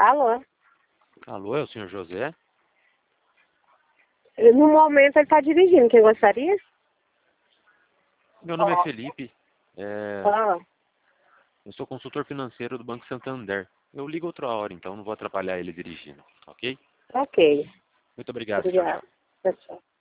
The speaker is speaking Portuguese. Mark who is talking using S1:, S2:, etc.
S1: Alô?
S2: Alô, é o senhor José?
S1: No momento ele está dirigindo. Quem gostaria?
S2: Meu nome é Felipe.
S1: Ah,
S2: Eu sou consultor financeiro do Banco Santander. Eu ligo outra hora, então não vou atrapalhar ele dirigindo, ok?
S1: ok.
S2: Muito obrigado, tchau, tchau.
S1: Obrigada. Tchau, tchau.